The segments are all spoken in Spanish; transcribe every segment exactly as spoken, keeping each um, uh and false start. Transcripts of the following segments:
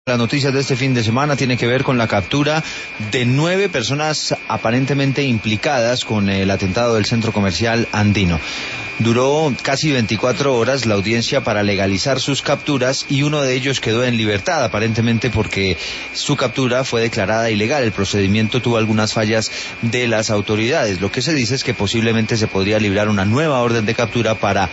Las noticias de este fin de semana tienen que ver con la captura de nueve personas aparentemente implicadas con el atentado del centro comercial andino. Duró casi veinticuatro horas la audiencia para legalizar sus capturas y uno de ellos quedó en libertad, aparentemente porque su captura fue declarada ilegal. El procedimiento tuvo algunas fallas de las autoridades. Lo que se dice es que posiblemente se podría librar una nueva orden de captura para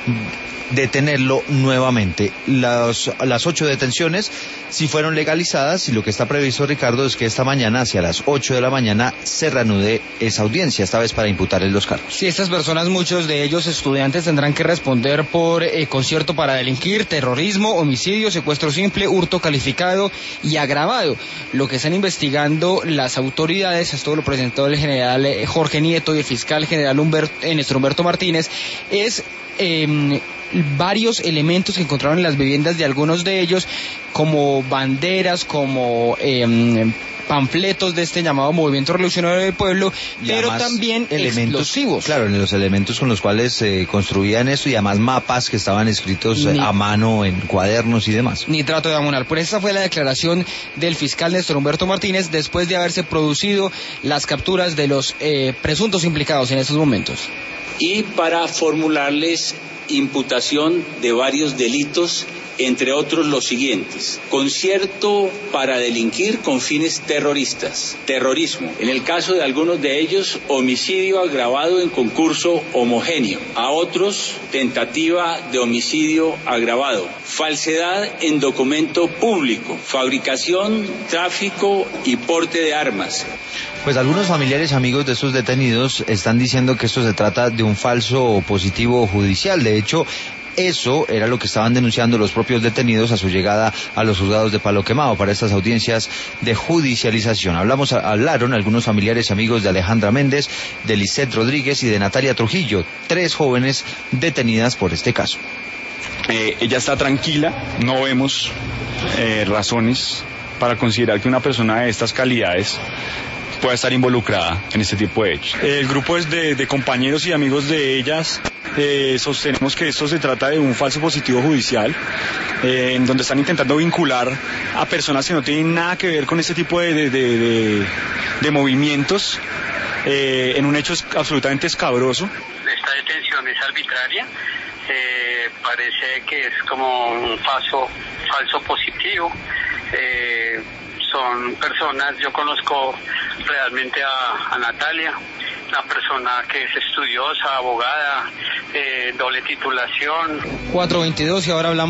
detenerlo nuevamente. Las, las ocho detenciones sí fueron legalizadas y lo que está previsto, Ricardo, es que esta mañana, hacia las ocho de la mañana, se reanude esa audiencia, esta vez para imputarles los cargos. Sí, estas personas, muchos de ellos estudiantes, tendrán que responder por eh, concierto para delinquir, terrorismo, homicidio, secuestro simple, hurto calificado y agravado. Lo que están investigando las autoridades, esto lo presentó el general eh, Jorge Nieto y el fiscal general Humberto, eh, Néstor Humberto Martínez, es Eh, varios elementos que encontraron en las viviendas de algunos de ellos, como banderas, como eh, panfletos de este llamado Movimiento Revolucionario del Pueblo, y pero también elementos, explosivos. Claro, en los elementos con los cuales se eh, construían esto, y además mapas que estaban escritos Ni, a mano en cuadernos y demás. Nitrato de amonal. Pues esta fue la declaración del fiscal Néstor Humberto Martínez después de haberse producido las capturas de los eh, presuntos implicados en estos momentos. Y para formularles imputación de varios delitos, entre otros los siguientes: concierto para delinquir con fines terroristas, terrorismo, en el caso de algunos de ellos, homicidio agravado en concurso homogéneo, a otros, tentativa de homicidio agravado, falsedad en documento público, fabricación, tráfico y porte de armas. Pues algunos familiares amigos de estos detenidos están diciendo que esto se trata de un falso positivo judicial. De hecho, eso era lo que estaban denunciando los propios detenidos a su llegada a los juzgados de Palo Quemado para estas audiencias de judicialización. Hablamos, hablaron algunos familiares y amigos de Alejandra Méndez, de Lisette Rodríguez y de Natalia Trujillo, tres jóvenes detenidas por este caso. Eh, ella está tranquila, no vemos eh, razones para considerar que una persona de estas calidades pueda estar involucrada en este tipo de hechos. El grupo es de, de compañeros y amigos de ellas. Eh, sostenemos que esto se trata de un falso positivo judicial, eh, en donde están intentando vincular a personas que no tienen nada que ver con este tipo de, de, de, de, de movimientos, eh, en un hecho absolutamente escabroso. Esta detención es arbitraria, eh, parece que es como un falso, falso positivo. Eh, son personas, yo conozco realmente a, a Natalia, una persona que es estudiosa, abogada, eh, doble titulación. cuatro veintidós y ahora hablamos